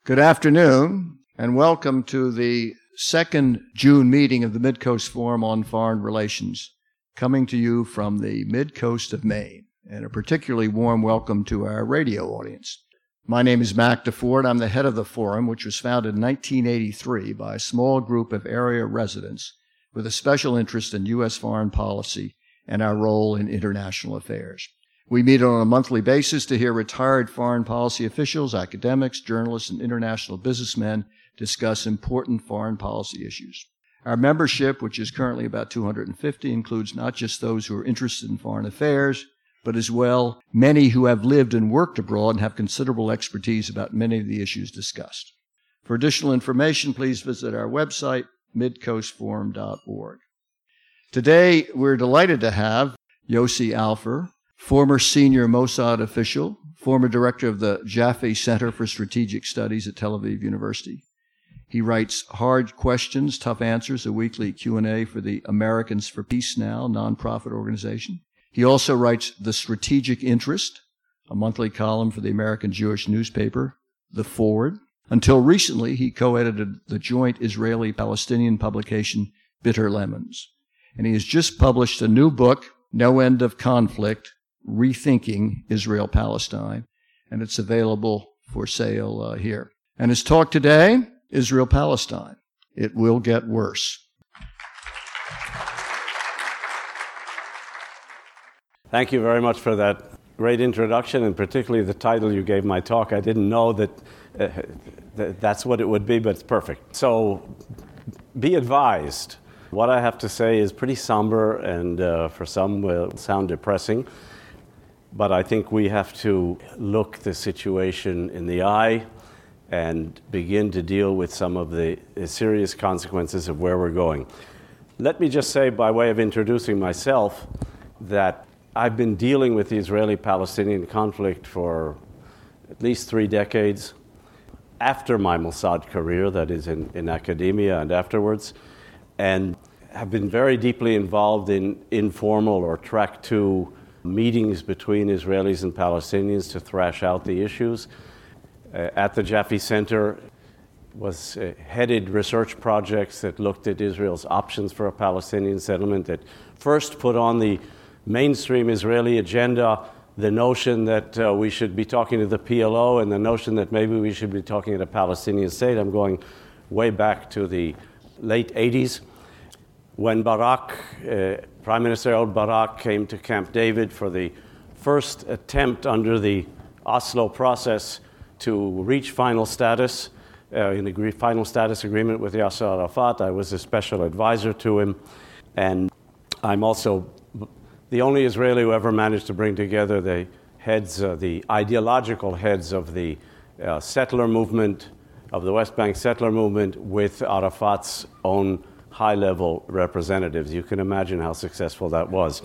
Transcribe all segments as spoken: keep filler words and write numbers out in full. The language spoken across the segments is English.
Good afternoon, and welcome to the second June meeting of the Mid-Coast Forum on Foreign Relations, coming to you from the mid-coast of Maine, and a particularly warm welcome to our radio audience. My name is Mac DeFord. I'm the head of the forum, which was founded in nineteen eighty-three by a small group of area residents with a special interest in U S foreign policy and our role in international affairs. We meet on a monthly basis to hear retired foreign policy officials, academics, journalists, and international businessmen discuss important foreign policy issues. Our membership, which is currently about two hundred fifty, includes not just those who are interested in foreign affairs, but as well many who have lived and worked abroad and have considerable expertise about many of the issues discussed. For additional information, please visit our website, mid coast forum dot org. Today, we're delighted to have Yossi Alfer, former senior Mossad official, former director of the Jaffe Center for Strategic Studies at Tel Aviv University. He writes Hard Questions, Tough Answers, a weekly Q and A for the Americans for Peace Now nonprofit organization. He also writes The Strategic Interest, a monthly column for the American Jewish newspaper, The Forward. Until recently, he co-edited the joint Israeli-Palestinian publication Bitter Lemons. And he has just published a new book, No End of Conflict, Rethinking Israel-Palestine, and it's available for sale uh, here. And his talk today, Israel-Palestine. It will get worse. Thank you very much for that great introduction, and particularly the title you gave my talk. I didn't know that uh, th- that's what it would be, but it's perfect. So be advised. What I have to say is pretty somber, and uh, for some will sound depressing. But I think we have to look the situation in the eye and begin to deal with some of the serious consequences of where we're going. Let me just say, by way of introducing myself, that I've been dealing with the Israeli-Palestinian conflict for at least three decades. After my Mossad career, that is in, in academia and afterwards, and have been very deeply involved in informal or track two meetings between Israelis and Palestinians to thrash out the issues. Uh, at the Jaffe Center was uh, headed research projects that looked at Israel's options for a Palestinian settlement, that first put on the mainstream Israeli agenda the notion that uh, we should be talking to the P L O and the notion that maybe we should be talking to a Palestinian state. I'm going way back to the late eighties. When Barak, uh, Prime Minister Ehud Barak, came to Camp David for the first attempt under the Oslo process to reach final status, uh, in the final status agreement with Yasser Arafat, I was a special advisor to him. And I'm also the only Israeli who ever managed to bring together the heads, uh, the ideological heads of the uh, settler movement, of the West Bank settler movement, with Arafat's own high-level representatives. You can imagine how successful that was.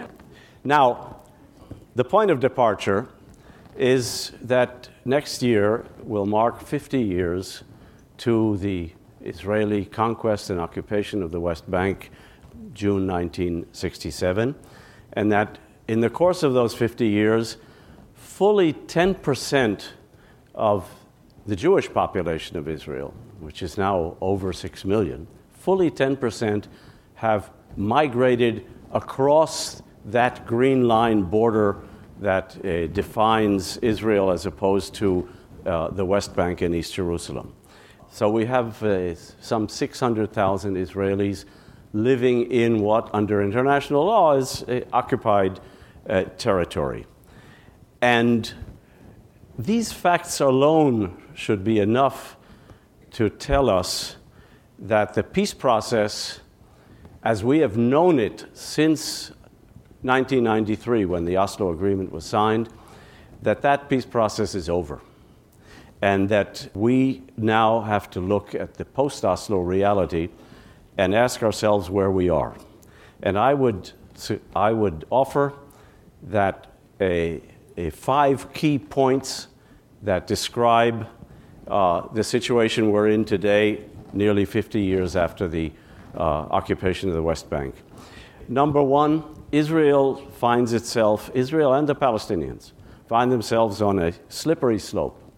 Now, the point of departure is that next year will mark fifty years to the Israeli conquest and occupation of the West Bank, June nineteen sixty-seven, and that in the course of those fifty years, fully ten percent of the Jewish population of Israel, which is now over six million, fully ten percent have migrated across that green line border that uh, defines Israel as opposed to uh, the West Bank and East Jerusalem. So we have uh, some six hundred thousand Israelis living in what, under international law, is uh, occupied uh, territory. And these facts alone should be enough to tell us that the peace process, as we have known it since nineteen ninety-three, when the Oslo Agreement was signed, that that peace process is over. And that we now have to look at the post-Oslo reality and ask ourselves where we are. And I would, I would offer that a, a five key points that describe uh, the situation we're in today, nearly fifty years after the uh, occupation of the West Bank. Number one, Israel finds itself, Israel and the Palestinians, find themselves on a slippery slope.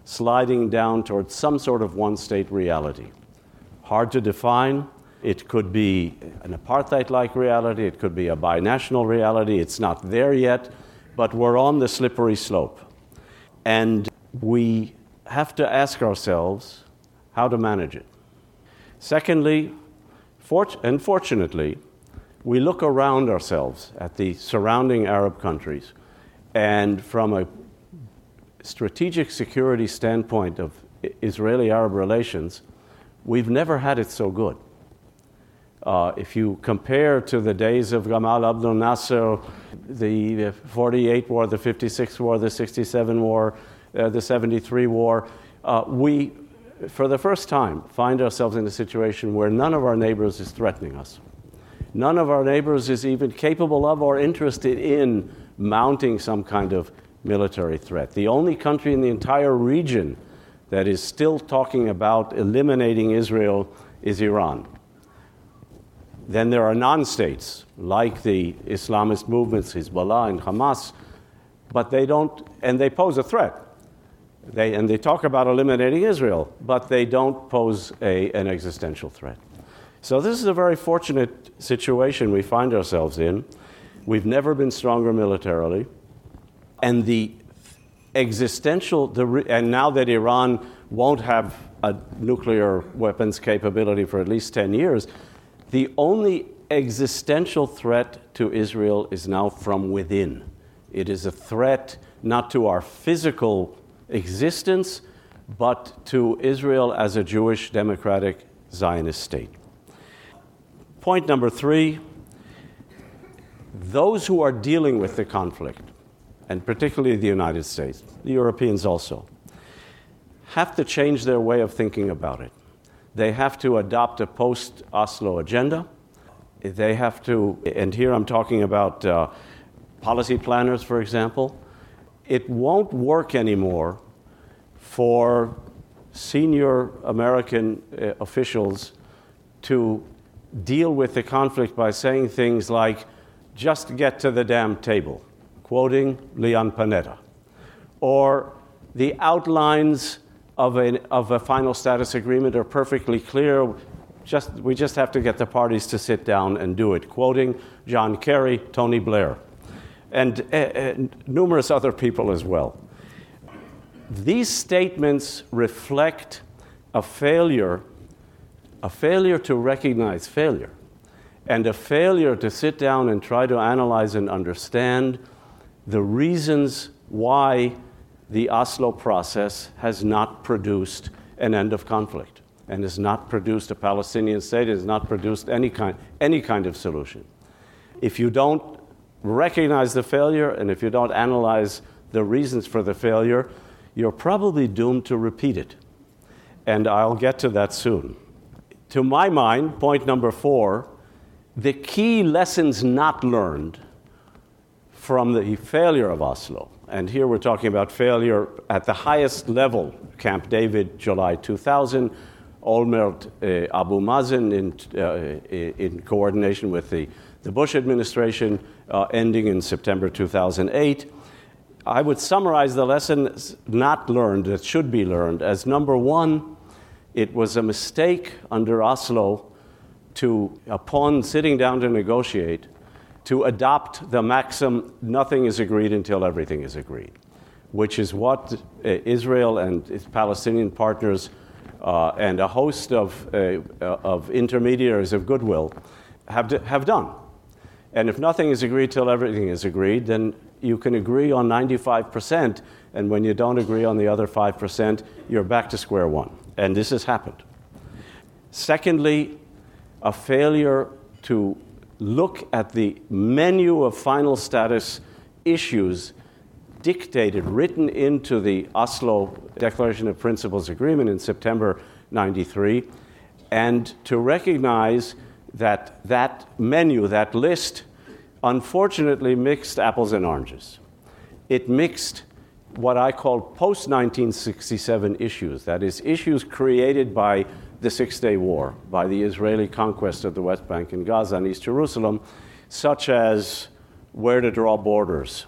sliding down towards some sort of one-state reality. Hard to define. It could be an apartheid-like reality. It could be a binational reality. It's not there yet, but we're on the slippery slope. And we have to ask ourselves how to manage it. Secondly, fort- and fortunately, we look around ourselves at the surrounding Arab countries, and from a strategic security standpoint of Israeli-Arab relations, we've never had it so good. Uh, if you compare to the days of Gamal Abdel Nasser, the forty-eight war, the fifty-six war, the sixty-seven war, uh, the seventy-three war, uh, we, for the first time, find ourselves in a situation where none of our neighbors is threatening us. None of our neighbors is even capable of or interested in mounting some kind of military threat. The only country in the entire region that is still talking about eliminating Israel is Iran. Then there are non-states, like the Islamist movements, Hezbollah and Hamas, but they don't, and they pose a threat. They, and they talk about eliminating Israel, but they don't pose a, an existential threat. So this is a very fortunate situation we find ourselves in. We've never been stronger militarily. And the existential, the, and now that Iran won't have a nuclear weapons capability for at least ten years, the only existential threat to Israel is now from within. It is a threat not to our physical existence, but to Israel as a Jewish democratic Zionist state. Point number three, those who are dealing with the conflict, and particularly the United States, the Europeans also, have to change their way of thinking about it. They have to adopt a post-Oslo agenda. They have to, and here I'm talking about uh, policy planners, for example. It won't work anymore for senior American uh, officials to deal with the conflict by saying things like, just get to the damn table, quoting Leon Panetta, or the outlines of a, of a final status agreement are perfectly clear. Just, we just have to get the parties to sit down and do it, quoting John Kerry, Tony Blair, and uh, uh, numerous other people as well. These statements reflect a failure, a failure to recognize failure, and a failure to sit down and try to analyze and understand the reasons why the Oslo process has not produced an end of conflict and has not produced a Palestinian state, has not produced any kind, any kind of solution. If you don't recognize the failure and if you don't analyze the reasons for the failure, you're probably doomed to repeat it. And I'll get to that soon. To my mind, point number four, the key lessons not learned from the failure of Oslo, and here we're talking about failure at the highest level, Camp David, July two thousand, Olmert, uh, Abu Mazen in, uh, in coordination with the, the Bush administration, uh, ending in September two thousand eight. I would summarize the lessons not learned that should be learned as number one, it was a mistake under Oslo to, upon sitting down to negotiate, to adopt the maxim, nothing is agreed until everything is agreed, which is what uh, Israel and its Palestinian partners uh, and a host of, uh, of intermediaries of goodwill have, d- have done. And if nothing is agreed till everything is agreed, then you can agree on ninety-five percent, and when you don't agree on the other five percent, you're back to square one. And this has happened. Secondly, a failure to look at the menu of final status issues dictated, written into the Oslo Declaration of Principles Agreement in September ninety-three, and to recognize that that menu, that list, unfortunately mixed apples and oranges. It mixed what I call post nineteen sixty-seven issues, that is, issues created by the Six-Day War, by the Israeli conquest of the West Bank and Gaza and East Jerusalem, such as where to draw borders,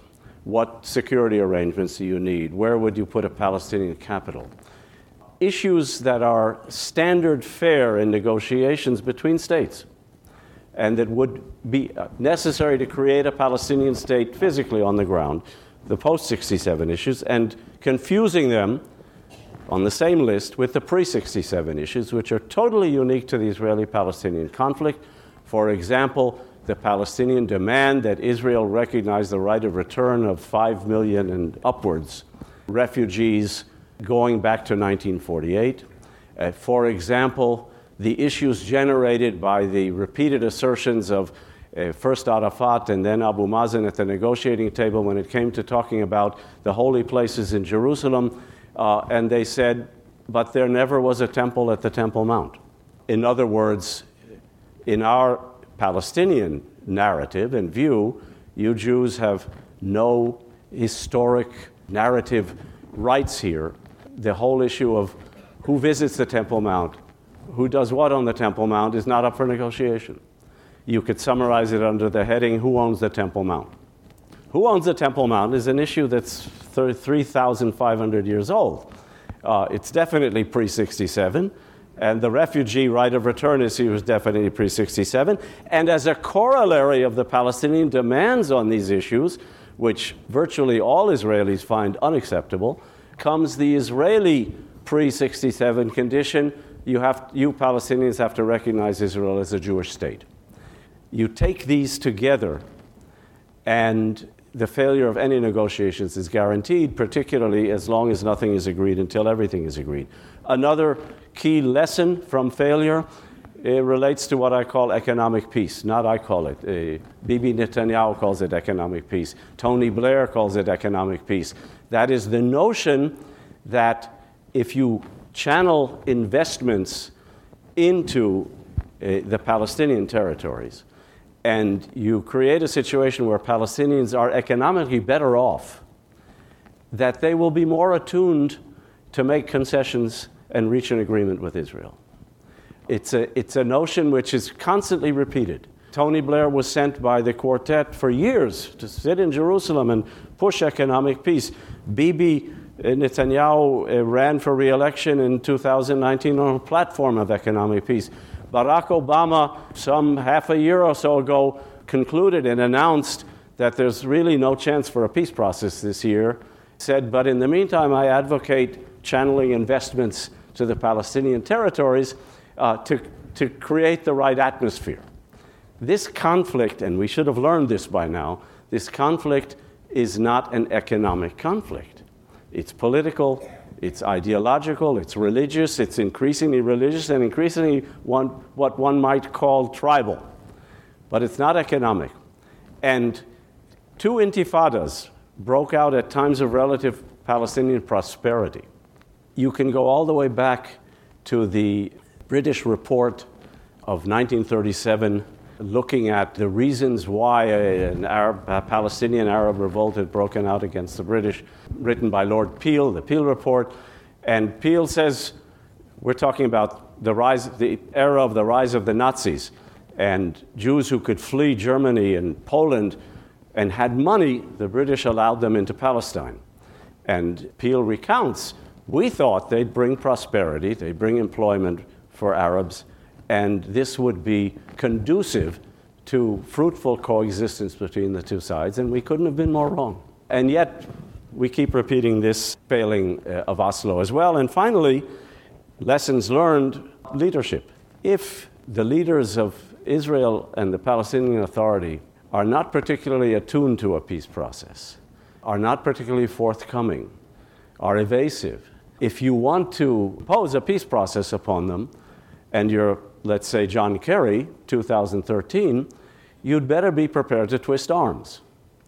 What security arrangements do you need? Where would you put a Palestinian capital? Issues that are standard fare in negotiations between states, and that would be necessary to create a Palestinian state physically on the ground, the post sixty-seven issues, and confusing them on the same list with the pre sixty-seven issues, which are totally unique to the Israeli-Palestinian conflict. For example, the Palestinian demand that Israel recognize the right of return of five million and upwards refugees going back to nineteen forty-eight. Uh, for example, the issues generated by the repeated assertions of uh, first Arafat and then Abu Mazen at the negotiating table when it came to talking about the holy places in Jerusalem, uh, and they said, but there never was a temple at the Temple Mount. In other words, in our Palestinian narrative and view, you Jews have no historic narrative rights here. The whole issue of who visits the Temple Mount, who does what on the Temple Mount is not up for negotiation. You could summarize it under the heading, who owns the Temple Mount? Who owns the Temple Mount is an issue that's three thousand five hundred years old. Uh, it's definitely pre sixty-seven, and the refugee right of return issue is definitely pre sixty-seven. And as a corollary of the Palestinian demands on these issues, which virtually all Israelis find unacceptable, comes the Israeli pre sixty-seven condition. You, have, you Palestinians have to recognize Israel as a Jewish state. You take these together, and the failure of any negotiations is guaranteed, particularly as long as nothing is agreed until everything is agreed. Another key lesson from failure, it relates to what I call economic peace. Not I call it. Uh, Bibi Netanyahu calls it economic peace. Tony Blair calls it economic peace. That is the notion that if you channel investments into uh, the Palestinian territories, and you create a situation where Palestinians are economically better off, that they will be more attuned to make concessions and reach an agreement with Israel. It's a, it's a notion which is constantly repeated. Tony Blair was sent by the quartet for years to sit in Jerusalem and push economic peace. Bibi Netanyahu uh, ran for re-election in two thousand nineteen on a platform of economic peace. Barack Obama, some half a year or so ago, concluded and announced that there's really no chance for a peace process this year. Said, but in the meantime, I advocate channeling investments to the Palestinian territories uh, to, to create the right atmosphere. This conflict, and we should have learned this by now, this conflict is not an economic conflict. It's political, it's ideological, it's religious, it's increasingly religious, and increasingly one, what one might call tribal. But it's not economic. And two intifadas broke out at times of relative Palestinian prosperity. You can go all the way back to the British report of nineteen thirty-seven, looking at the reasons why an Arab, a Palestinian Arab revolt had broken out against the British, written by Lord Peel, the Peel Report. And Peel says, we're talking about the rise, the era of the rise of the Nazis, and Jews who could flee Germany and Poland and had money, the British allowed them into Palestine. And Peel recounts, we thought they'd bring prosperity, they'd bring employment for Arabs, and this would be conducive to fruitful coexistence between the two sides, and we couldn't have been more wrong. And yet, we keep repeating this failing uh, of Oslo as well. And finally, lessons learned, leadership. If the leaders of Israel and the Palestinian Authority are not particularly attuned to a peace process, are not particularly forthcoming, are evasive, if you want to pose a peace process upon them, and you're, let's say, John Kerry, two thousand thirteen, you'd better be prepared to twist arms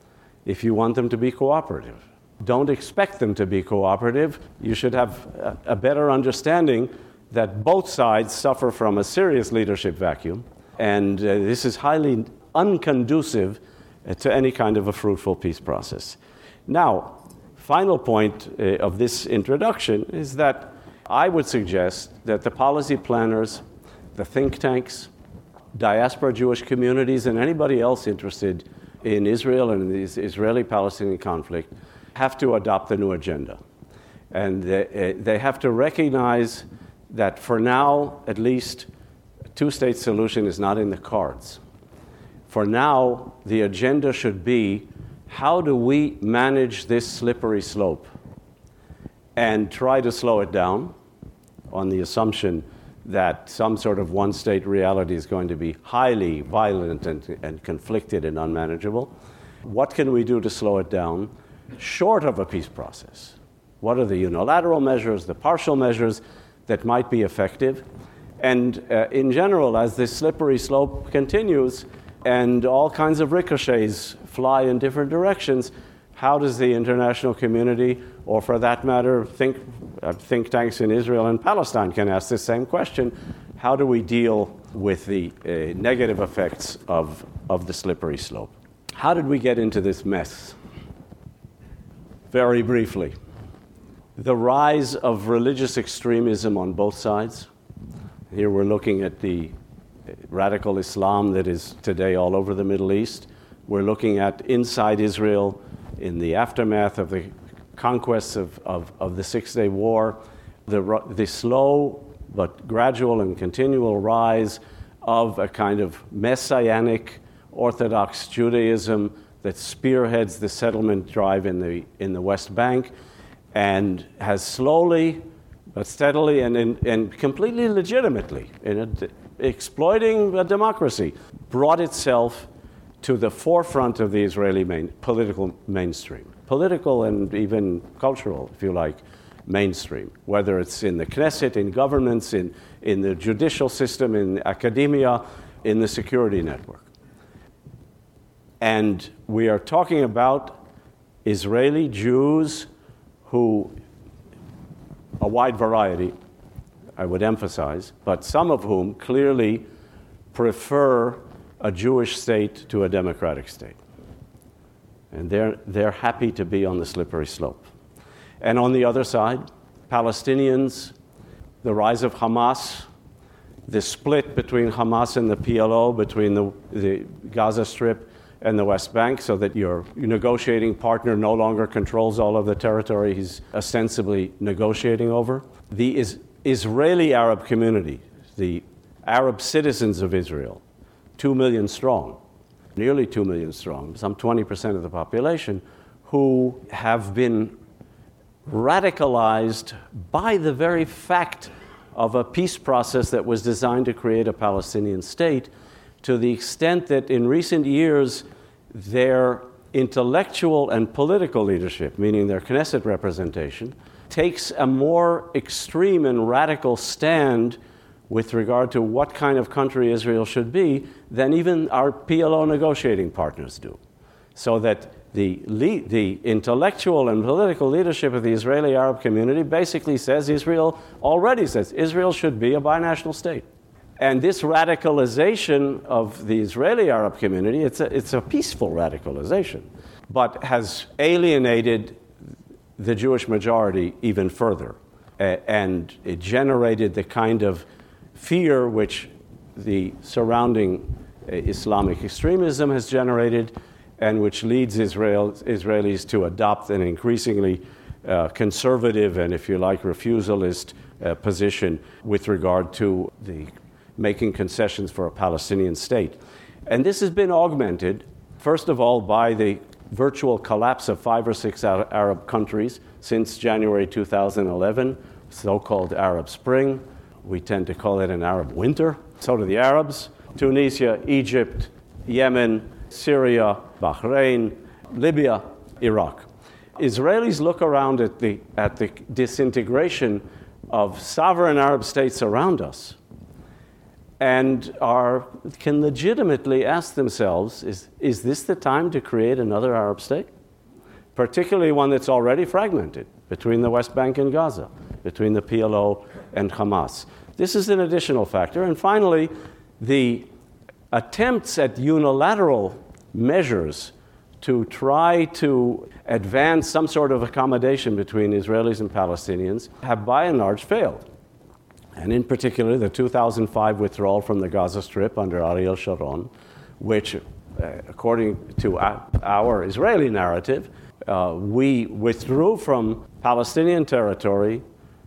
if you want them to be cooperative. Don't expect them to be cooperative. You should have a, a better understanding that both sides suffer from a serious leadership vacuum, and uh, this is highly unconducive uh, to any kind of a fruitful peace process. Now, final point uh, of this introduction is that I would suggest that the policy planners, the think tanks, diaspora Jewish communities, and anybody else interested in Israel and in the Israeli-Palestinian conflict have to adopt the new agenda. And they, they have to recognize that for now, at least, a two-state solution is not in the cards. For now, the agenda should be, how do we manage this slippery slope and try to slow it down on the assumption that some sort of one-state reality is going to be highly violent and, and conflicted and unmanageable. What can we do to slow it down short of a peace process? What are the unilateral measures, the partial measures that might be effective? And uh, in general, as this slippery slope continues and all kinds of ricochets fly in different directions, how does the international community, or for that matter, think, uh, think tanks in Israel and Palestine can ask the same question, how do we deal with the uh, negative effects of, of the slippery slope? How did we get into this mess? Very briefly, the rise of religious extremism on both sides. Here we're looking at the radical Islam that is today all over the Middle East. We're looking at inside Israel in the aftermath of the conquests of, of, of the Six-Day War, the, the slow but gradual and continual rise of a kind of messianic Orthodox Judaism that spearheads the settlement drive in the, in the West Bank and has slowly but steadily and, and, and completely legitimately, in a, exploiting a democracy, brought itself to the forefront of the Israeli main, political mainstream, political and even cultural, if you like, mainstream, whether it's in the Knesset, in governments, in, in the judicial system, in academia, in the security network. And we are talking about Israeli Jews who, a wide variety, I would emphasize, but some of whom clearly prefer a Jewish state to a democratic state. And they're, they're happy to be on the slippery slope. And on the other side, Palestinians, the rise of Hamas, the split between Hamas and the P L O, between the, the Gaza Strip and the West Bank, so that your negotiating partner no longer controls all of the territory he's ostensibly negotiating over. The is, Israeli Arab community, the Arab citizens of Israel, two million strong, nearly two million strong, some twenty percent of the population, who have been radicalized by the very fact of a peace process that was designed to create a Palestinian state, to the extent that in recent years their intellectual and political leadership, meaning their Knesset representation, takes a more extreme and radical stand with regard to what kind of country Israel should be than even our P L O negotiating partners do. So that the, le- the intellectual and political leadership of the Israeli Arab community basically says Israel, already says Israel should be a binational state. And this radicalization of the Israeli Arab community, it's a, it's a peaceful radicalization, but has alienated the Jewish majority even further. Uh, and it generated the kind of fear which the surrounding uh, Islamic extremism has generated, and which leads Israel, Israelis to adopt an increasingly uh, conservative and, if you like, refusalist uh, position with regard to the making concessions for a Palestinian state. And this has been augmented, first of all, by the virtual collapse of five or six Arab countries since January two thousand eleven, so-called Arab Spring. We tend to call it an Arab winter. So do the Arabs. Tunisia, Egypt, Yemen, Syria, Bahrain, Libya, Iraq. Israelis look around at the, at the disintegration of sovereign Arab states around us and are, can legitimately ask themselves, is, is this the time to create another Arab state? Particularly one that's already fragmented between the West Bank and Gaza, between the P L O and Hamas. This is an additional factor. And finally, the attempts at unilateral measures to try to advance some sort of accommodation between Israelis and Palestinians have by and large failed. And in particular, the two thousand five withdrawal from the Gaza Strip under Ariel Sharon, which uh, according to our Israeli narrative, uh, we withdrew from Palestinian territory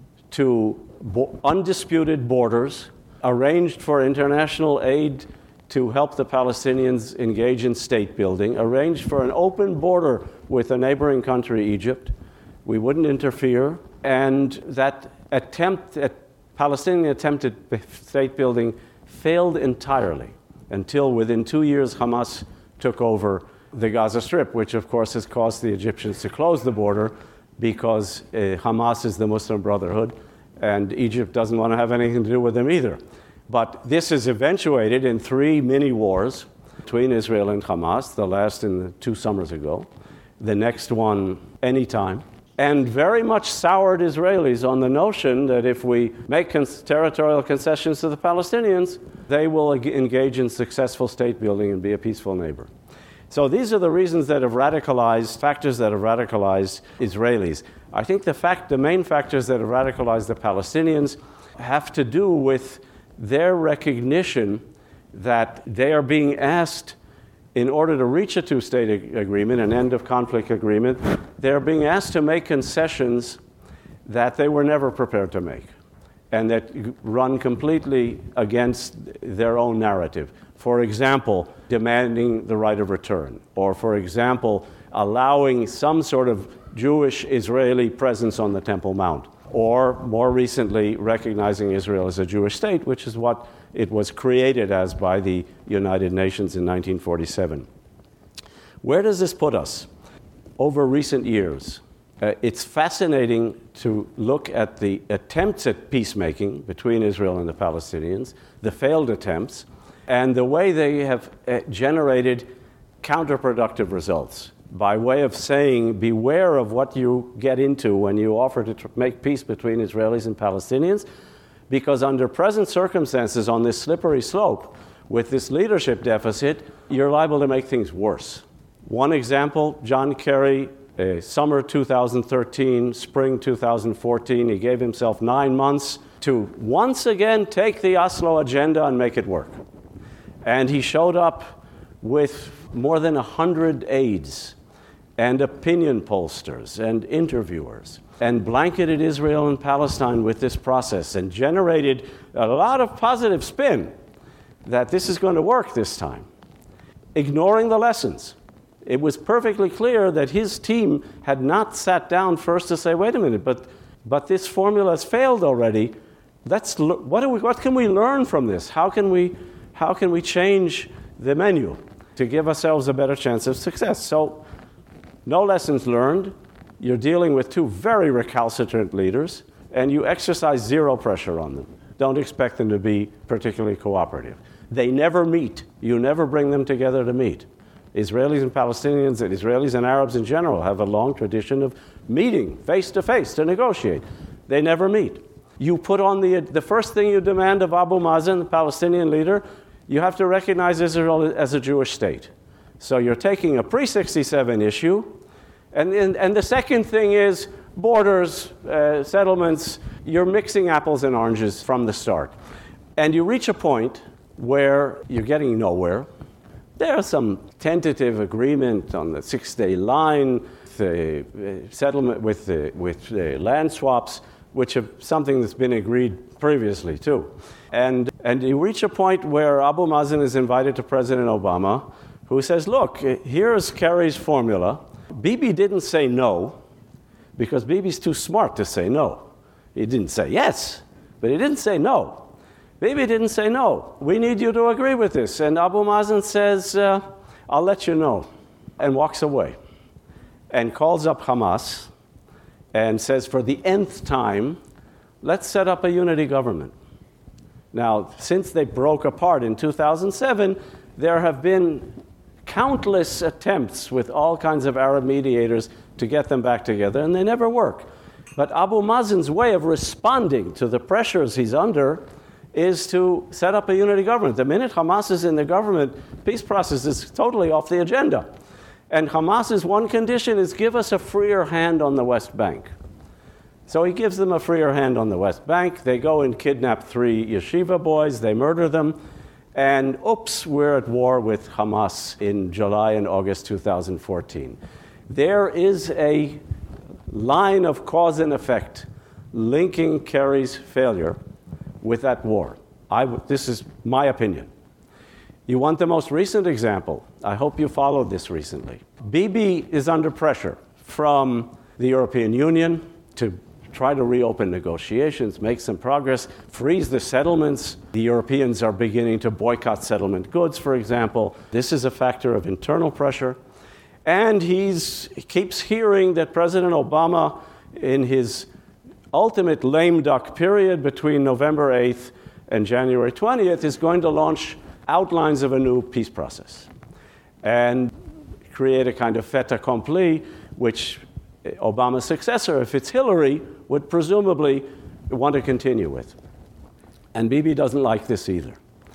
to bo- undisputed borders, arranged for international aid to help the Palestinians engage in state building, arranged for an open border with a neighboring country, Egypt. We wouldn't interfere. And that attempt at Palestinian attempt at state building failed entirely until within two years Hamas took over the Gaza Strip, which of course has caused the Egyptians to close the border because uh, Hamas is the Muslim Brotherhood and Egypt doesn't want to have anything to do with them either. But this has eventuated in three mini wars between Israel and Hamas, the last in the two summers ago, the next one anytime, and very much soured Israelis on the notion that if we make cons- territorial concessions to the Palestinians, they will ag- engage in successful state building and be a peaceful neighbor. So these are the reasons that have radicalized, factors that have radicalized Israelis. I think the fact, the main factors that have radicalized the Palestinians have to do with their recognition that they are being asked, in order to reach a two-state ag- agreement, an end-of-conflict agreement, they're being asked to make concessions that they were never prepared to make and that run completely against their own narrative. For example, demanding the right of return, or for example, allowing some sort of Jewish Israeli presence on the Temple Mount, or more recently, recognizing Israel as a Jewish state, which is what it was created as by the United Nations in nineteen forty-seven. Where does this put us? Over recent years, uh, it's fascinating to look at the attempts at peacemaking between Israel and the Palestinians, the failed attempts, and the way they have uh, generated counterproductive results by way of saying, beware of what you get into when you offer to tr- make peace between Israelis and Palestinians, because under present circumstances on this slippery slope, with this leadership deficit, you're liable to make things worse. One example, John Kerry, uh, summer two thousand thirteen, spring two thousand fourteen, he gave himself nine months to once again take the Oslo agenda and make it work. And he showed up with more than one hundred aides and opinion pollsters and interviewers, and blanketed Israel and Palestine with this process and generated a lot of positive spin that this is going to work this time, ignoring the lessons. It was perfectly clear that his team had not sat down first to say, wait a minute, but but this formula has failed already. Let's what do we what can we learn from this? How can we how can we change the menu to give ourselves a better chance of success? So no lessons learned. You're dealing with two very recalcitrant leaders, and you exercise zero pressure on them. Don't expect them to be particularly cooperative. They never meet. You never bring them together to meet. Israelis and Palestinians, and Israelis and Arabs in general, have a long tradition of meeting face-to-face to negotiate. They never meet. You put on the, the first thing you demand of Abu Mazen, the Palestinian leader, you have to recognize Israel as a Jewish state. So you're taking a pre sixty-seven issue, and, and, and the second thing is borders, uh, settlements. You're mixing apples and oranges from the start. And you reach a point where you're getting nowhere. There's some tentative agreement on the six-day line, the uh, settlement with the, with the land swaps, which are something that's been agreed previously too. And, and you reach a point where Abu Mazen is invited to President Obama, who says, look, here's Kerry's formula. Bibi didn't say no, because Bibi's too smart to say no. He didn't say yes, but he didn't say no. Bibi didn't say no. We need you to agree with this. And Abu Mazen says, uh, I'll let you know, and walks away. And calls up Hamas and says, for the nth time, let's set up a unity government. Now, since they broke apart in two thousand seven, there have been countless attempts with all kinds of Arab mediators to get them back together, and they never work. But Abu Mazen's way of responding to the pressures he's under is to set up a unity government. The minute Hamas is in the government, peace process is totally off the agenda. And Hamas's one condition is give us a freer hand on the West Bank. So he gives them a freer hand on the West Bank. They go and kidnap three yeshiva boys. They murder them. and oops, we're at war with Hamas in July and August two thousand fourteen. There is a line of cause and effect linking Kerry's failure with that war. I w- this is my opinion. You want the most recent example? I hope you followed this recently. Bibi is under pressure from the European Union to try to reopen negotiations, make some progress, freeze the settlements. The Europeans are beginning to boycott settlement goods, for example. This is a factor of internal pressure. And he's, he keeps hearing that President Obama, in his ultimate lame duck period between November eighth and January twentieth, is going to launch outlines of a new peace process and create a kind of fait accompli, which Obama's successor, if it's Hillary, would presumably want to continue with. And Bibi doesn't like this either.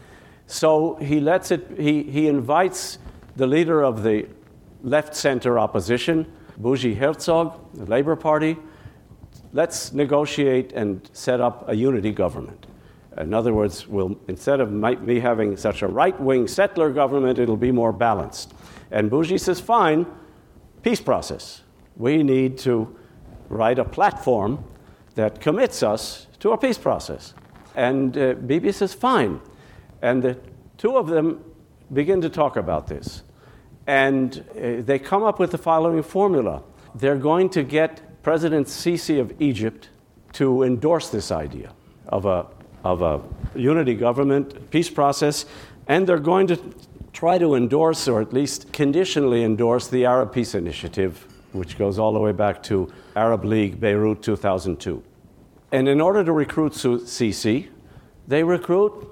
So he lets it, he, he invites the leader of the left-center opposition, Bougie Herzog, the Labour Party, let's negotiate and set up a unity government. In other words, we'll, instead of me having such a right-wing settler government, it'll be more balanced. And Bougie says, fine, peace process. We need to write a platform that commits us to a peace process. And uh, Bibi says, fine. And the two of them begin to talk about this. And uh, they come up with the following formula. They're going to get President Sisi of Egypt to endorse this idea of a, of a unity government, peace process, and they're going to try to endorse, or at least conditionally endorse, the Arab Peace Initiative, which goes all the way back to Arab League, Beirut, two thousand two. And in order to recruit Sisi, they recruit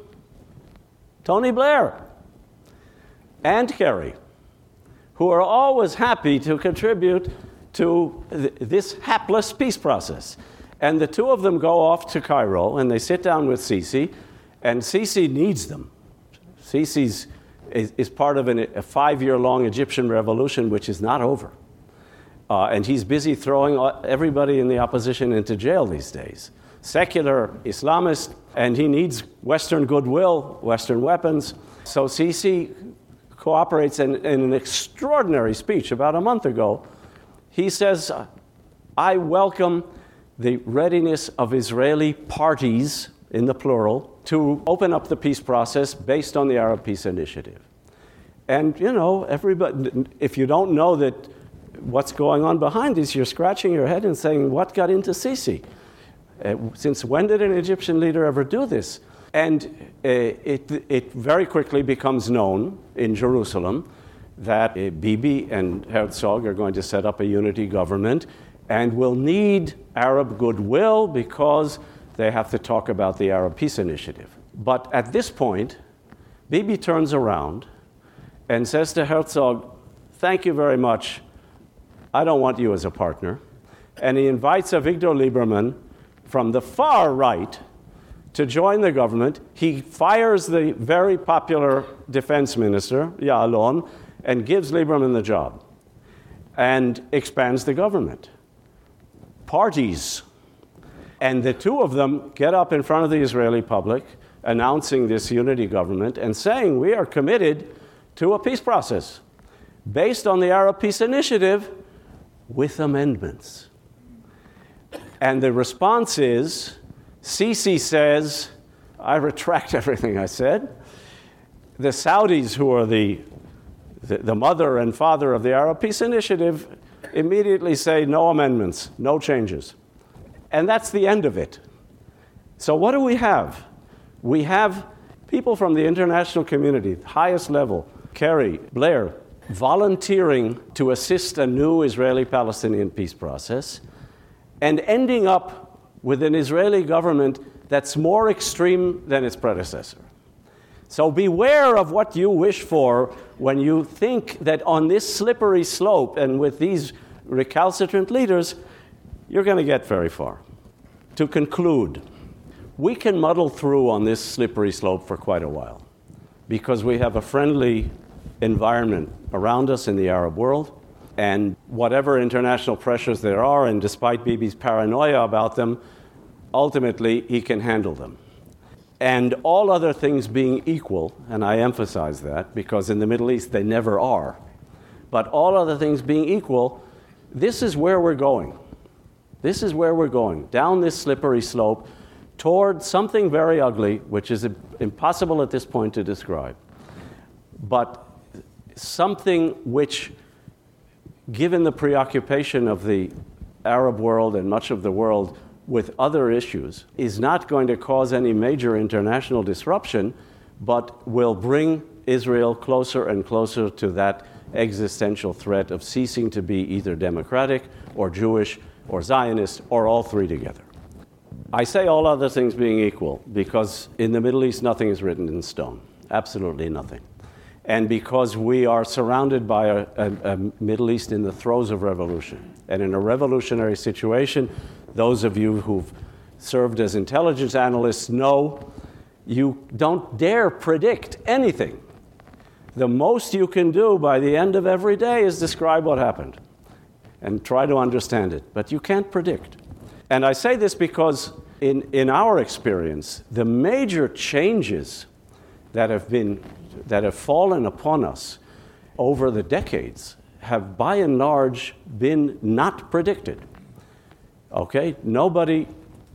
Tony Blair and Kerry, who are always happy to contribute to th- this hapless peace process. And the two of them go off to Cairo, and they sit down with Sisi, and Sisi needs them. Sisi's is, is part of an, a five-year-long Egyptian revolution, which is not over. Uh, and he's busy throwing everybody in the opposition into jail these days. Secular Islamist, and he needs Western goodwill, Western weapons. So Sisi cooperates, and in an extraordinary speech about a month ago, he says, I welcome the readiness of Israeli parties, in the plural, to open up the peace process based on the Arab Peace Initiative. And, you know, everybody, if you don't know that what's going on behind this, you're scratching your head and saying, what got into Sisi? Uh, since when did an Egyptian leader ever do this? And uh, it, it very quickly becomes known in Jerusalem that uh, Bibi and Herzog are going to set up a unity government and will need Arab goodwill because they have to talk about the Arab Peace Initiative. But at this point, Bibi turns around and says to Herzog, thank you very much. I don't want you as a partner. And he invites Avigdor Lieberman from the far right to join the government. He fires the very popular defense minister, Ya'alon, and gives Lieberman the job and expands the government. Parties. And the two of them get up in front of the Israeli public announcing this unity government and saying, we are committed to a peace process based on the Arab Peace Initiative with amendments. And the response is, Sisi says, I retract everything I said. The Saudis, who are the, the, the mother and father of the Arab Peace Initiative, immediately say no amendments, no changes. And that's the end of it. So what do we have? We have people from the international community, highest level, Kerry, Blair, volunteering to assist a new Israeli-Palestinian peace process, and ending up with an Israeli government that's more extreme than its predecessor. So beware of what you wish for when you think that on this slippery slope and with these recalcitrant leaders, you're going to get very far. To conclude, we can muddle through on this slippery slope for quite a while because we have a friendly environment around us in the Arab world, and whatever international pressures there are, and despite Bibi's paranoia about them, ultimately he can handle them. And all other things being equal, and I emphasize that because in the Middle East they never are, but all other things being equal, this is where we're going. This is where we're going, down this slippery slope toward something very ugly, which is impossible at this point to describe, but something which, given the preoccupation of the Arab world and much of the world with other issues, is not going to cause any major international disruption, but will bring Israel closer and closer to that existential threat of ceasing to be either democratic or Jewish or Zionist or all three together. I say all other things being equal because in the Middle East nothing is written in stone, absolutely nothing. And because we are surrounded by a, a, a Middle East in the throes of revolution. And in a revolutionary situation, those of you who've served as intelligence analysts know you don't dare predict anything. The most you can do by the end of every day is describe what happened and try to understand it, but you can't predict. And I say this because in, in our experience, the major changes that have been that have fallen upon us over the decades have by and large been not predicted. Okay? Nobody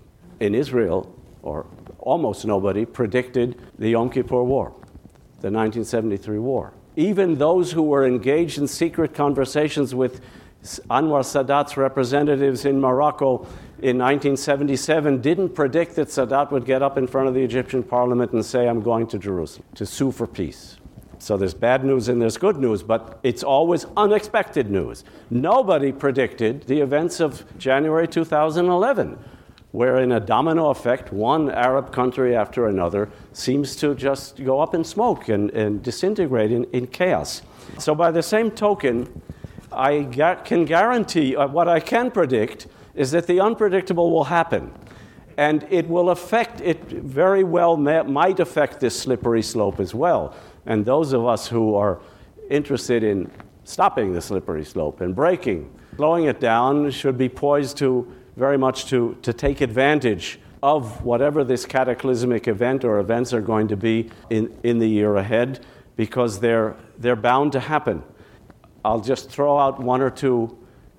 in Israel, or almost nobody, predicted the Yom Kippur War, the nineteen seventy-three war. Even those who were engaged in secret conversations with Anwar Sadat's representatives in Morocco in nineteen seventy-seven didn't predict that Sadat would get up in front of the Egyptian parliament and say, I'm going to Jerusalem to sue for peace. So there's bad news and there's good news, but it's always unexpected news. Nobody predicted the events of January two thousand eleven, where in a domino effect, one Arab country after another seems to just go up in smoke and, and disintegrate in, in chaos. So by the same token, I ga- can guarantee, uh, what I can predict is that the unpredictable will happen. And it will affect, it very well may, might affect this slippery slope as well. And those of us who are interested in stopping the slippery slope and breaking, slowing it down, should be poised to very much to, to take advantage of whatever this cataclysmic event or events are going to be in, in the year ahead, because they're, they're bound to happen. I'll just throw out one or two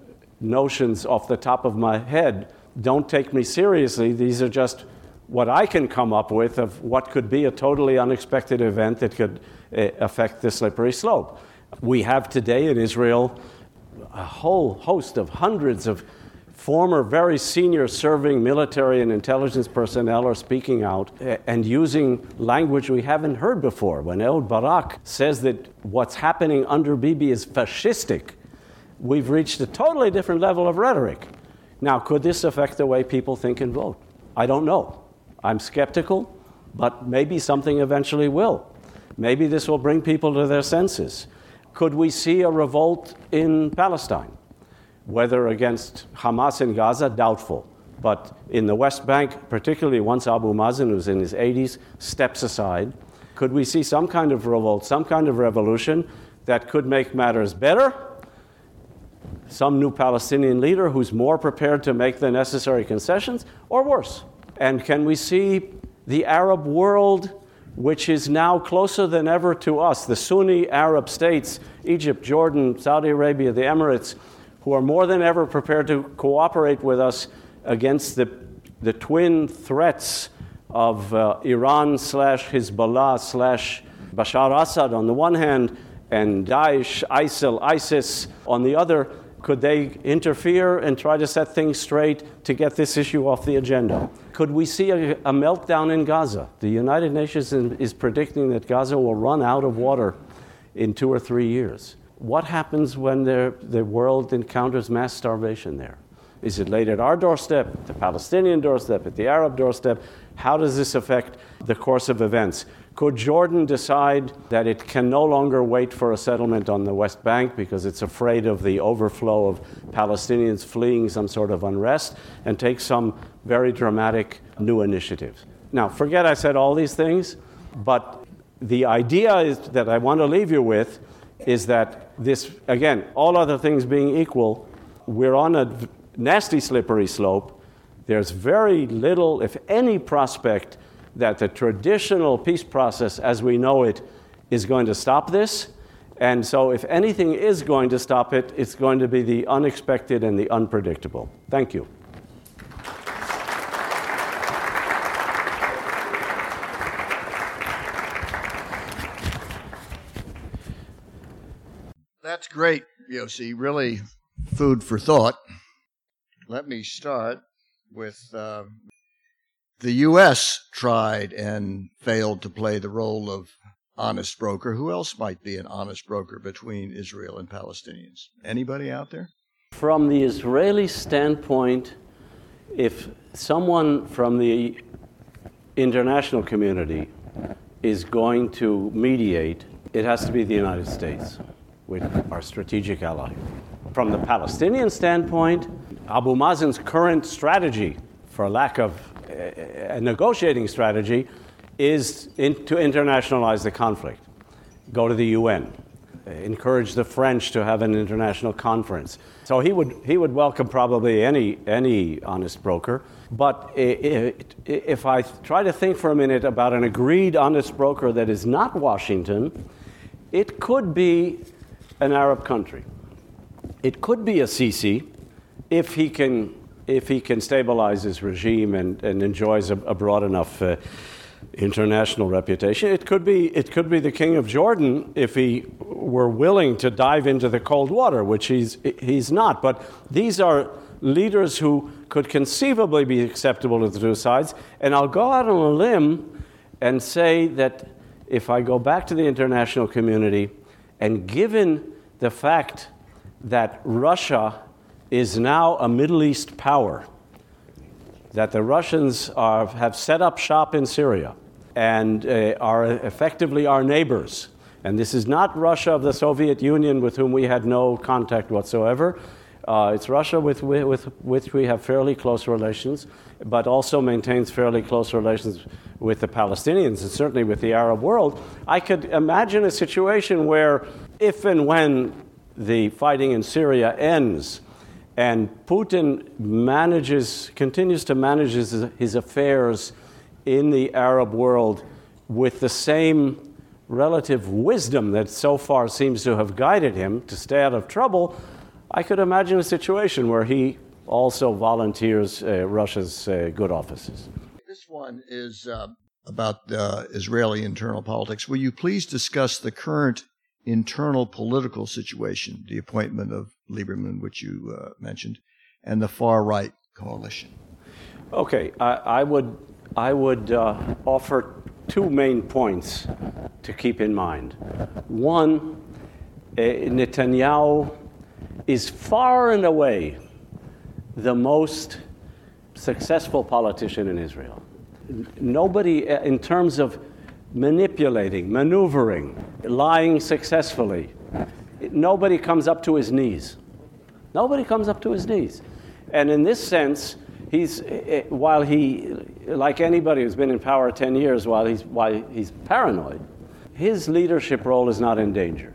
notions off the top of my head. Don't take me seriously. These are just what I can come up with of what could be a totally unexpected event that could uh, affect the slippery slope. We have today in Israel a whole host of hundreds of former very senior serving military and intelligence personnel are speaking out and using language we haven't heard before. When Ehud Barak says that what's happening under Bibi is fascistic, we've reached a totally different level of rhetoric. Now, could this affect the way people think and vote? I don't know. I'm skeptical, but maybe something eventually will. Maybe this will bring people to their senses. Could we see a revolt in Palestine? Whether against Hamas in Gaza, doubtful. But in the West Bank, particularly once Abu Mazen, who's in his eighties, steps aside, could we see some kind of revolt, some kind of revolution that could make matters better? Some new Palestinian leader who's more prepared to make the necessary concessions, or worse? And can we see the Arab world, which is now closer than ever to us, the Sunni Arab states, Egypt, Jordan, Saudi Arabia, the Emirates, who are more than ever prepared to cooperate with us against the, the twin threats of uh, Iran slash Hezbollah slash Bashar Assad on the one hand, and Daesh, ISIL, ISIS on the other. Could they interfere and try to set things straight to get this issue off the agenda? Could we see a, a meltdown in Gaza? The United Nations is predicting that Gaza will run out of water in two or three years. What happens when the world encounters mass starvation there? Is it laid at our doorstep, the Palestinian doorstep, at the Arab doorstep? How does this affect the course of events? Could Jordan decide that it can no longer wait for a settlement on the West Bank because it's afraid of the overflow of Palestinians fleeing some sort of unrest, and take some very dramatic new initiatives? Now, forget I said all these things, but the idea is that I want to leave you with is that this, again, all other things being equal, we're on a nasty slippery slope. There's very little, if any, prospect that the traditional peace process as we know it is going to stop this. And so if anything is going to stop it, it's going to be the unexpected and the unpredictable. Thank you. That's great, Yossi. Really food for thought. Let me start with uh, the U S tried and failed to play the role of honest broker. Who else might be an honest broker between Israel and Palestinians? Anybody out there? From the Israeli standpoint, if someone from the international community is going to mediate, it has to be the United States, with our strategic ally. From the Palestinian standpoint, Abu Mazen's current strategy, for lack of a negotiating strategy, is in, to internationalize the conflict. Go to the U N, encourage the French to have an international conference. So he would he would welcome probably any any honest broker. But if I try to think for a minute about an agreed honest broker that is not Washington, it could be an Arab country. It could be a Sisi if he can if he can stabilize his regime and, and enjoys a, a broad enough uh, international reputation. It could be it could be the King of Jordan if he were willing to dive into the cold water, which he's he's not. But these are leaders who could conceivably be acceptable to the two sides. And I'll go out on a limb and say that if I go back to the international community, and given the fact that Russia is now a Middle East power, that the Russians are, have set up shop in Syria and uh, are effectively our neighbors. And this is not Russia of the Soviet Union with whom we had no contact whatsoever. Uh, it's Russia with, with which we have fairly close relations, but also maintains fairly close relations with the Palestinians and certainly with the Arab world. I could imagine a situation where if and when the fighting in Syria ends and Putin manages, continues to manage his, his affairs in the Arab world with the same relative wisdom that so far seems to have guided him to stay out of trouble, I could imagine a situation where he also volunteers uh, Russia's uh, good offices. This one is uh, about uh, Israeli internal politics. Will you please discuss the current internal political situation, the appointment of Lieberman, which you uh, mentioned, and the far-right coalition? Okay, I, I would, I would uh, offer two main points to keep in mind. One, uh, Netanyahu is far and away the most successful politician in Israel. Nobody, in terms of manipulating, maneuvering, lying successfully, nobody comes up to his knees. Nobody comes up to his knees. And in this sense, he's, while he, like anybody who's been in power ten years, while he's, while he's paranoid, his leadership role is not in danger.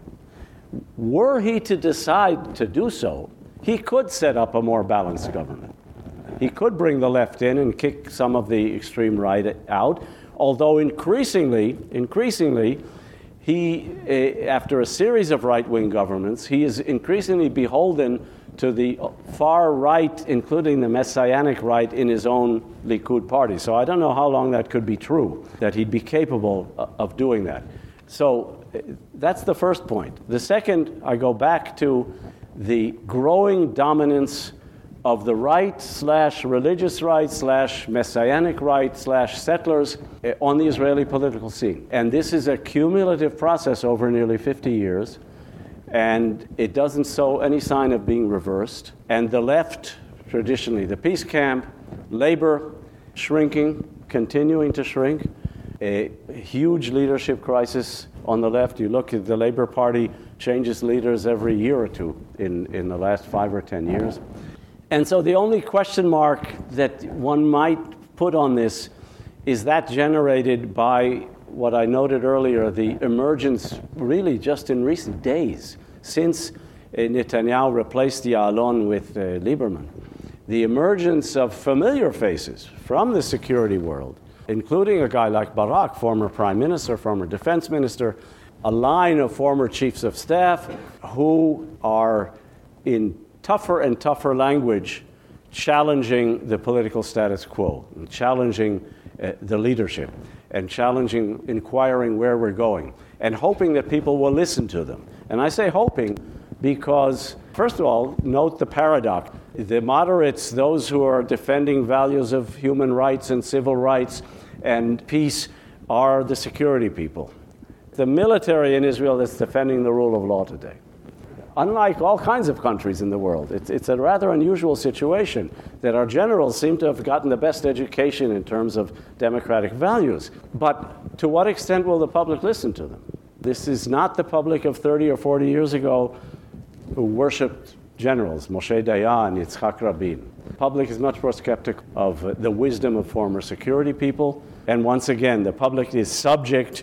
Were he to decide to do so, he could set up a more balanced government. He could bring the left in and kick some of the extreme right out, although increasingly, increasingly, he, uh, after a series of right-wing governments, he is increasingly beholden to the far right, including the messianic right in his own Likud party. So I don't know how long that could be true, that he'd be capable of doing that. So that's the first point. The second, I go back to the growing dominance of the right slash religious right slash messianic right slash settlers on the Israeli political scene. And this is a cumulative process over nearly fifty years, and it doesn't show any sign of being reversed. And the left, traditionally the peace camp, labor, shrinking, continuing to shrink, a huge leadership crisis on the left. You look at the Labor Party changes leaders every year or two in, in the last five or ten years. And so the only question mark that one might put on this is that generated by what I noted earlier, the emergence really just in recent days, since Netanyahu replaced Ya'alon with uh, Lieberman, the emergence of familiar faces from the security world including a guy like Barak, former prime minister, former defense minister, a line of former chiefs of staff who are in tougher and tougher language challenging the political status quo, and challenging uh, the leadership, and challenging, inquiring where we're going, and hoping that people will listen to them. And I say hoping because, first of all, note the paradox. The moderates, those who are defending values of human rights and civil rights and peace, are the security people. The military in Israel is defending the rule of law today. Unlike all kinds of countries in the world, it's, it's a rather unusual situation that our generals seem to have gotten the best education in terms of democratic values. But to what extent will the public listen to them? This is not the public of thirty or forty years ago who worshipped generals, Moshe Dayan, Yitzhak Rabin. The public is much more skeptical of the wisdom of former security people. And once again, the public is subject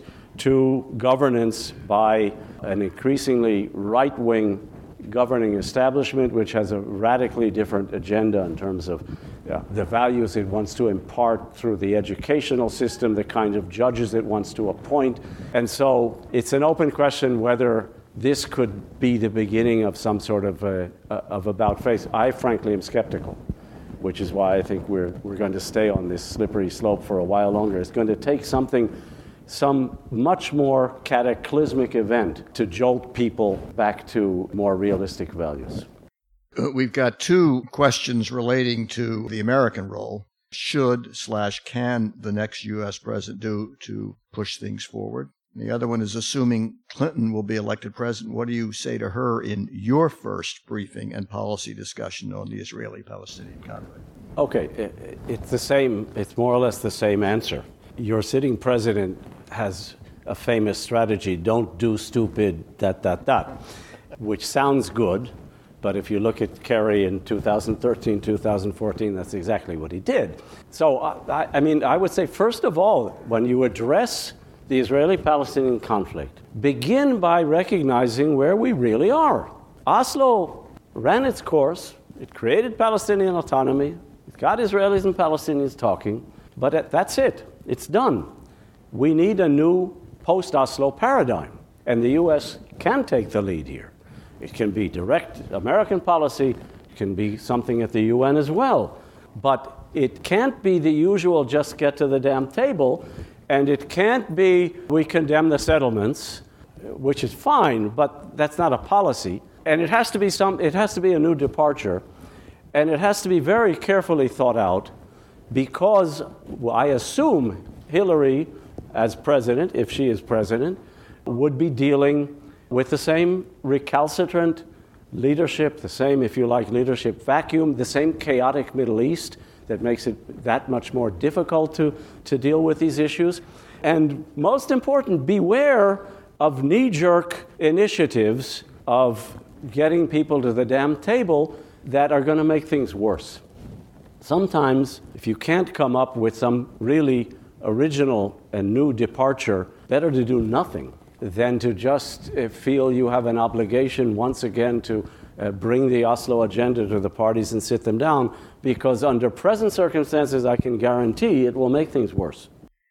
to governance by an increasingly right-wing governing establishment, which has a radically different agenda in terms of uh, the values it wants to impart through the educational system, the kind of judges it wants to appoint. And so it's an open question whether this could be the beginning of some sort of uh, of about face. I frankly am skeptical, which is why I think we're we're going to stay on this slippery slope for a while longer. It's going to take something, some much more cataclysmic event to jolt people back to more realistic values. We've got two questions relating to the American role. Should slash can the next U S president do to push things forward? The other one is, assuming Clinton will be elected president, what do you say to her in your first briefing and policy discussion on the Israeli-Palestinian conflict? Okay, it's the same, it's more or less the same answer. Your sitting president has a famous strategy, don't do stupid, that, that, that, which sounds good, but if you look at Kerry in two thousand thirteen, two thousand fourteen, that's exactly what he did. So, I, I mean, I would say, first of all, when you address the Israeli-Palestinian conflict, begin by recognizing where we really are. Oslo ran its course. It created Palestinian autonomy. It got Israelis and Palestinians talking. But that's it. It's done. We need a new post-Oslo paradigm. And the U S can take the lead here. It can be direct American policy. It can be something at the U N as well. But it can't be the usual just get to the damn table. And it can't be, we condemn the settlements, which is fine, but that's not a policy. And it has to be some, it has to be a new departure. And it has to be very carefully thought out, because well, I assume Hillary, as president, if she is president, would be dealing with the same recalcitrant leadership, the same, if you like, leadership vacuum, the same chaotic Middle East that makes it that much more difficult to, to deal with these issues. And most important, beware of knee-jerk initiatives of getting people to the damn table that are going to make things worse. Sometimes, if you can't come up with some really original and new departure, better to do nothing than to just uh, feel you have an obligation once again to uh, bring the Oslo agenda to the parties and sit them down, because under present circumstances, I can guarantee it will make things worse.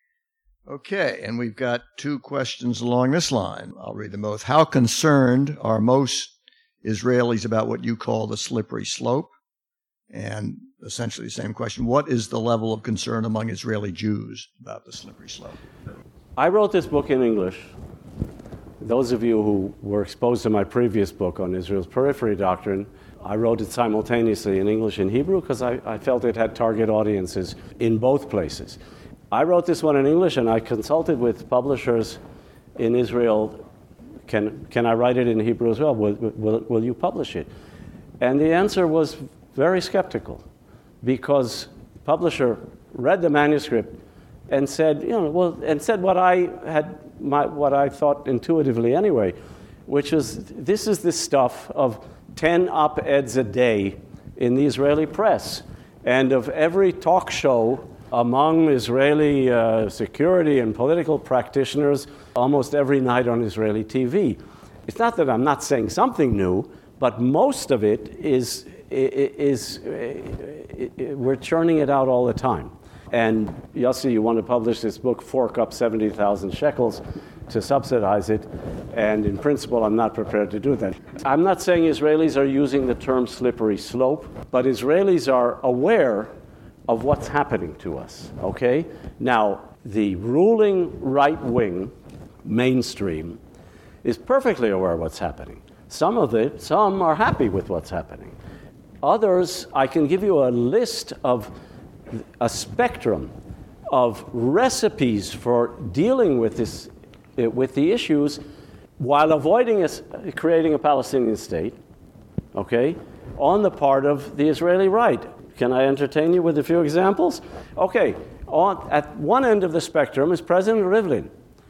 Okay, and we've got two questions along this line. I'll read them both. How concerned are most Israelis about what you call the slippery slope? And essentially the same question, what is the level of concern among Israeli Jews about the slippery slope? I wrote this book in English. Those of you who were exposed to my previous book on Israel's periphery doctrine, I wrote it simultaneously in English and Hebrew because I, I felt it had target audiences in both places. I wrote this one in English, and I consulted with publishers in Israel. Can, can I write it in Hebrew as well? Will, will, will you publish it? And the answer was very skeptical, because the publisher read the manuscript and said, you know, well, and said what I had, my, what I thought intuitively anyway, which is, this is the stuff of ten op-eds a day in the Israeli press, and of every talk show among Israeli uh, security and political practitioners almost every night on Israeli T V. It's not that I'm not saying something new, but most of it is, is, is, is we're churning it out all the time. And Yossi, you want to publish this book, fork up seventy thousand shekels to subsidize it. And in principle, I'm not prepared to do that. I'm not saying Israelis are using the term slippery slope, but Israelis are aware of what's happening to us, okay? Now, the ruling right wing, mainstream, is perfectly aware of what's happening. Some of it, some are happy with what's happening. Others, I can give you a list of a spectrum of recipes for dealing with this, with the issues while avoiding a, creating a Palestinian state, okay, on the part of the Israeli right. Can I entertain you with a few examples? Okay, on, at one end of the spectrum is President Rivlin,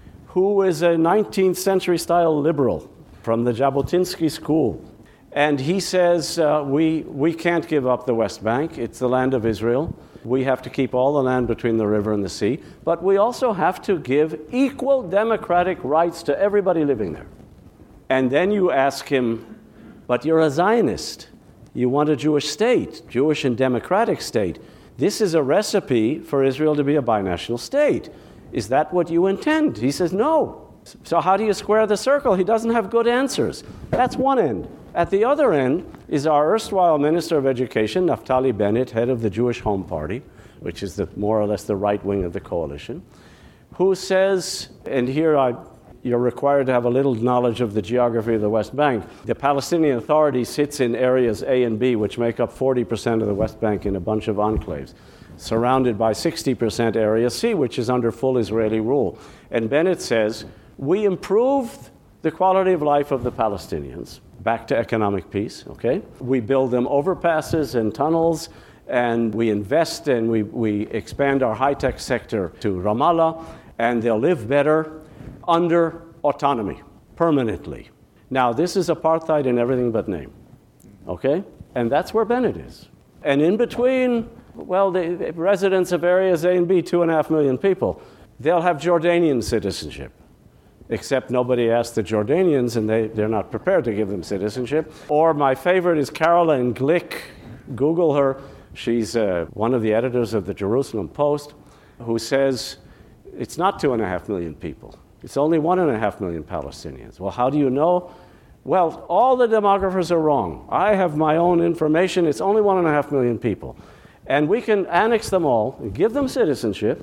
who is a nineteenth century style liberal from the Jabotinsky school. And he says, uh, we, we can't give up the West Bank. It's the land of Israel. We have to keep all the land between the river and the sea. But we also have to give equal democratic rights to everybody living there. And then you ask him, but you're a Zionist. You want a Jewish state, Jewish and democratic state. This is a recipe for Israel to be a binational state. Is that what you intend? He says, no. So how do you square the circle? He doesn't have good answers. That's one end. At the other end is our erstwhile Minister of Education, Naftali Bennett, head of the Jewish Home Party, which is the, more or less the right wing of the coalition, who says, and here I, you're required to have a little knowledge of the geography of the West Bank. The Palestinian Authority sits in areas A and B, which make up forty percent of the West Bank in a bunch of enclaves, surrounded by sixty percent area C, which is under full Israeli rule. And Bennett says, we improved the quality of life of the Palestinians, back to economic peace, okay? We build them overpasses and tunnels, and we invest and we, we expand our high-tech sector to Ramallah, and they'll live better under autonomy, permanently. Now, this is apartheid in everything but name, okay? And that's where Bennett is. And in between, well, the, the residents of areas A and B, two and a half million people, they'll have Jordanian citizenship. Except nobody asked the Jordanians, and they, they're not prepared to give them citizenship. Or my favorite is Caroline Glick. Google her. She's uh, one of the editors of the Jerusalem Post, who says it's not two and a half million people. It's only one and a half million Palestinians. Well, how do you know? Well, all the demographers are wrong. I have my own information. It's only one and a half million people. And we can annex them all, give them citizenship,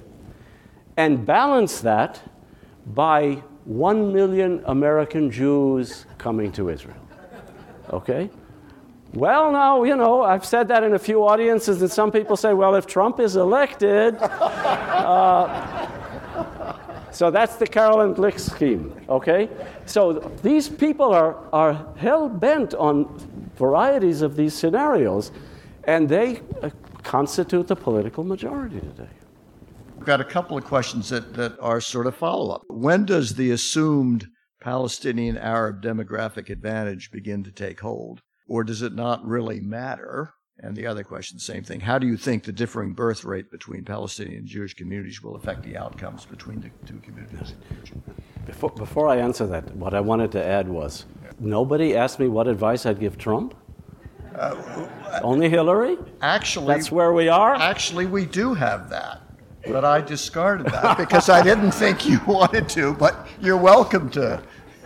and balance that by one million American Jews coming to Israel. Okay? Well, now, you know, I've said that in a few audiences, and some people say, well, if Trump is elected... Uh, so that's the Caroline Glick scheme, okay? So these people are, are hell-bent on varieties of these scenarios, and they uh, constitute the political majority today. I've got a couple of questions that, that are sort of follow-up. When does the assumed Palestinian-Arab demographic advantage begin to take hold? Or does it not really matter? And the other question, same thing. How do you think the differing birth rate between Palestinian and Jewish communities will affect the outcomes between the two communities? Before, before I answer that, what I wanted to add was, nobody asked me what advice I'd give Trump? Uh, Only Hillary? Actually... That's where we are? Actually, we do have that. But I discarded that because I didn't think you wanted to, but you're welcome to.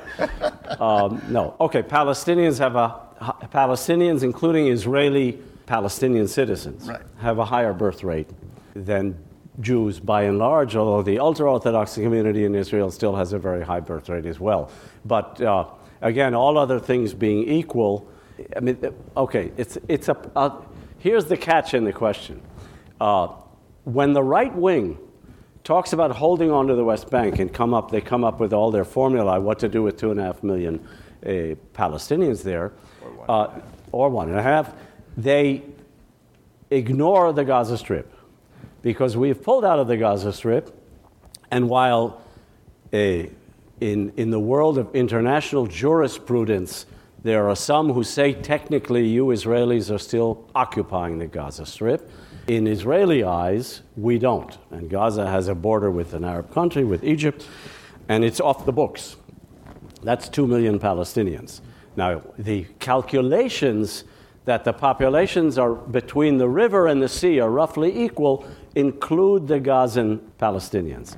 um, no. Okay, Palestinians have a... Palestinians, including Israeli Palestinian citizens, right, have a higher birth rate than Jews by and large, although the ultra-Orthodox community in Israel still has a very high birth rate as well. But uh, again, all other things being equal, I mean, okay, it's, it's a, uh, here's the catch in the question. Uh, when the right wing talks about holding on to the West Bank and come up, they come up with all their formulae, what to do with two and a half million uh, Palestinians there, Uh, or one and a half, they ignore the Gaza Strip because we've pulled out of the Gaza Strip, and while uh, in, in the world of international jurisprudence there are some who say technically you Israelis are still occupying the Gaza Strip, in Israeli eyes we don't, and Gaza has a border with an Arab country, with Egypt, and it's off the books. That's two million Palestinians. Now, the calculations that the populations are between the river and the sea are roughly equal include the Gazan Palestinians.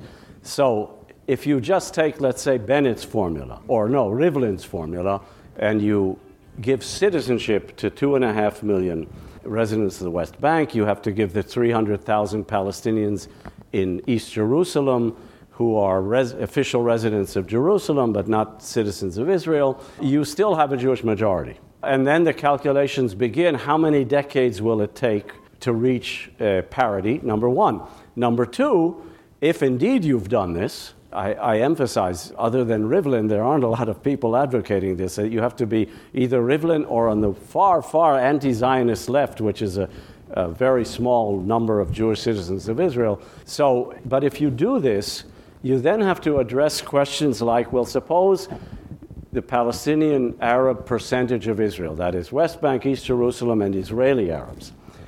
So if you just take, let's say, Bennett's formula, or no, Rivlin's formula, and you give citizenship to two and a half million residents of the West Bank, you have to give the three hundred thousand Palestinians in East Jerusalem who are res- official residents of Jerusalem but not citizens of Israel, you still have a Jewish majority. And then the calculations begin. How many decades will it take to reach uh, parity, number one? Number two, if indeed you've done this, I, I emphasize, other than Rivlin, there aren't a lot of people advocating this. You have to be either Rivlin or on the far, far anti-Zionist left, which is a, a very small number of Jewish citizens of Israel. So, but if you do this, you then have to address questions like, well, suppose the Palestinian Arab percentage of Israel, that is West Bank, East Jerusalem, and Israeli Arabs,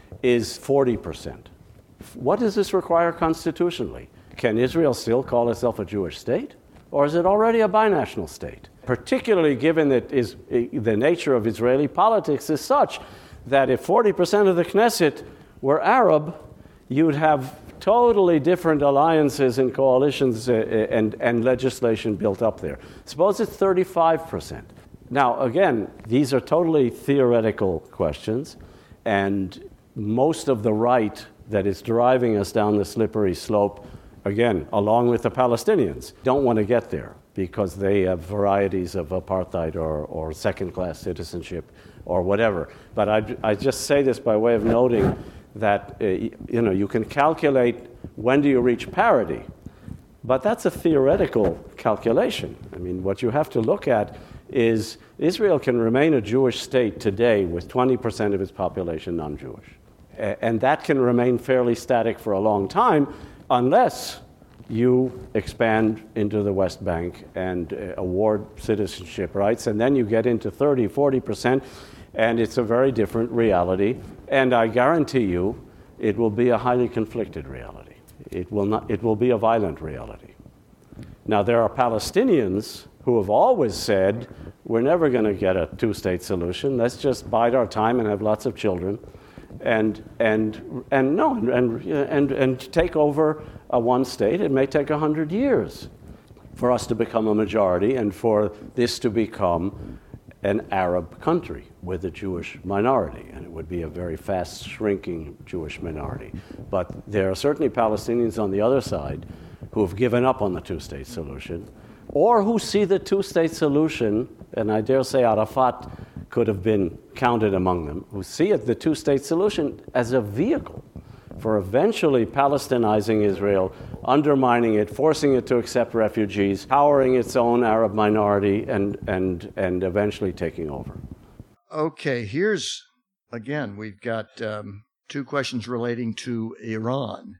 is forty percent. What does this require constitutionally? Can Israel still call itself a Jewish state? Or is it already a binational state? Particularly given that is, the nature of Israeli politics is such that if forty percent of the Knesset were Arab, you'd have totally different alliances and coalitions uh, and, and legislation built up there. Suppose it's thirty-five percent. Now, again, these are totally theoretical questions, and most of the right that is driving us down the slippery slope, again, along with the Palestinians, don't want to get there because they have varieties of apartheid or, or second-class citizenship or whatever. But I, I just say this by way of noting that uh, you know, you can calculate when do you reach parity, but that's a theoretical calculation. I mean, what you have to look at is Israel can remain a Jewish state today with twenty percent of its population non-Jewish. And that can remain fairly static for a long time unless you expand into the West Bank and uh, award citizenship rights, and then you get into thirty, forty percent, and it's a very different reality. And I guarantee you, it will be a highly conflicted reality. It will not. It will be a violent reality. Now, there are Palestinians who have always said, we're never going to get a two-state solution. Let's just bide our time and have lots of children. And and and no and and and take over a one state. It may take a hundred years for us to become a majority and for this to become an Arab country with a Jewish minority, and it would be a very fast shrinking Jewish minority. But there are certainly Palestinians on the other side who have given up on the two-state solution, or who see the two-state solution, and I dare say Arafat could have been counted among them, who see it, the two-state solution, as a vehicle for eventually Palestinizing Israel, undermining it, forcing it to accept refugees, powering its own Arab minority, and, and, and eventually taking over. Okay, here's, again, we've got um, two questions relating to Iran.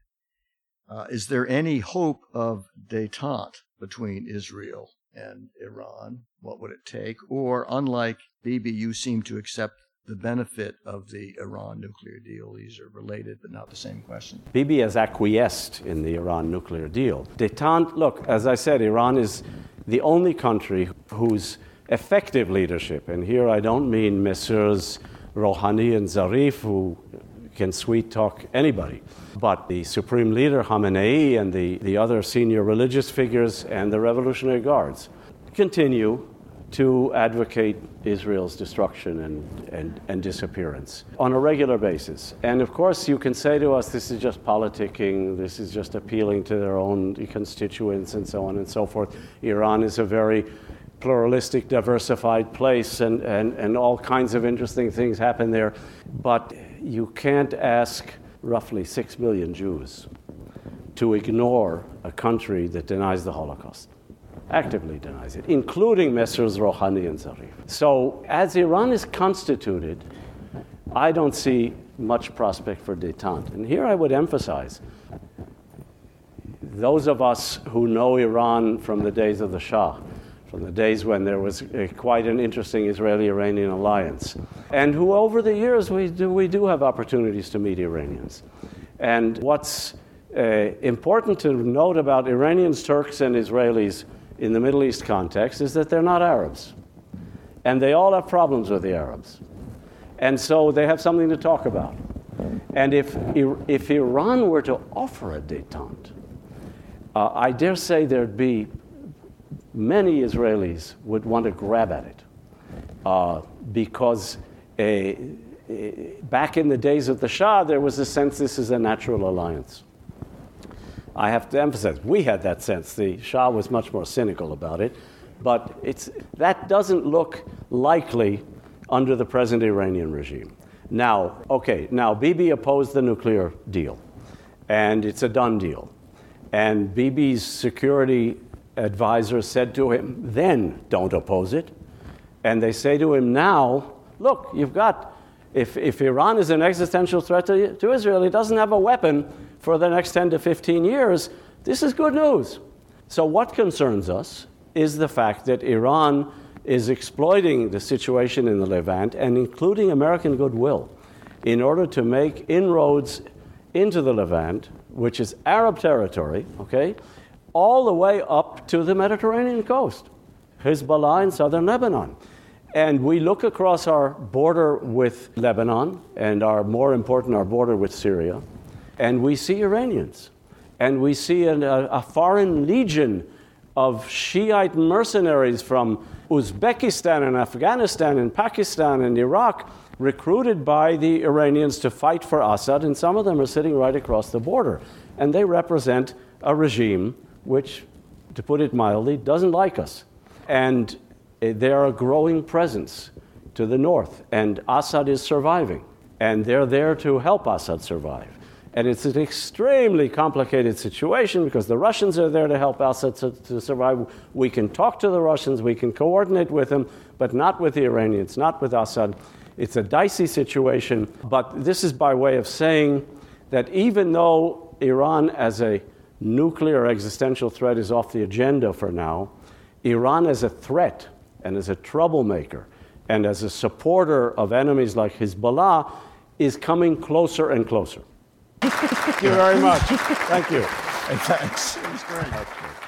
Uh, is there any hope of détente between Israel and Iran? What would it take? Or, unlike Bibi, you seem to accept the benefit of the Iran nuclear deal. These are related but not the same question. Bibi has acquiesced in the Iran nuclear deal. Détente, look, as I said, Iran is the only country whose effective leadership, and here I don't mean Messieurs Rouhani and Zarif, who can sweet-talk anybody, but the Supreme Leader Khamenei and the, the other senior religious figures and the Revolutionary Guards continue to advocate Israel's destruction and, and, and disappearance on a regular basis. And of course, you can say to us, this is just politicking, this is just appealing to their own constituents and so on and so forth. Iran is a very pluralistic, diversified place, and, and, and all kinds of interesting things happen there. But you can't ask roughly six million Jews to ignore a country that denies the Holocaust. Actively denies it, including Messieurs Rouhani and Zarif. So, as Iran is constituted, I don't see much prospect for détente. And here I would emphasize, those of us who know Iran from the days of the Shah, from the days when there was a, quite an interesting Israeli-Iranian alliance, and who over the years we do, we do have opportunities to meet Iranians. And what's uh, important to note about Iranians, Turks, and Israelis in the Middle East context is that they're not Arabs. And they all have problems with the Arabs. And so they have something to talk about. And if, if Iran were to offer a détente, uh, I dare say there'd be many Israelis would want to grab at it uh, because a, a, back in the days of the Shah, there was a sense this is a natural alliance. I have to emphasize, we had that sense. The Shah was much more cynical about it, but it's, that doesn't look likely under the present Iranian regime. Now, okay, now Bibi opposed the nuclear deal, and it's a done deal. And Bibi's security advisor said to him, then don't oppose it. And they say to him now, look, you've got, if, if Iran is an existential threat to, to Israel, it doesn't have a weapon for the next ten to fifteen years. This is good news. So what concerns us is the fact that Iran is exploiting the situation in the Levant and including American goodwill in order to make inroads into the Levant, which is Arab territory, okay, all the way up to the Mediterranean coast, Hezbollah in southern Lebanon. And we look across our border with Lebanon and our, more important, our border with Syria, and we see Iranians. And we see an, a, a foreign legion of Shiite mercenaries from Uzbekistan and Afghanistan and Pakistan and Iraq recruited by the Iranians to fight for Assad, and some of them are sitting right across the border. And they represent a regime which, to put it mildly, doesn't like us. And they're a growing presence to the north, and Assad is surviving. And they're there to help Assad survive. And it's an extremely complicated situation because the Russians are there to help Assad to, to survive. We can talk to the Russians, we can coordinate with them, but not with the Iranians, not with Assad. It's a dicey situation, but this is by way of saying that even though Iran as a nuclear existential threat is off the agenda for now, Iran as a threat and as a troublemaker and as a supporter of enemies like Hezbollah is coming closer and closer. Thank you very much. Thank you. Hey, thanks. It was great.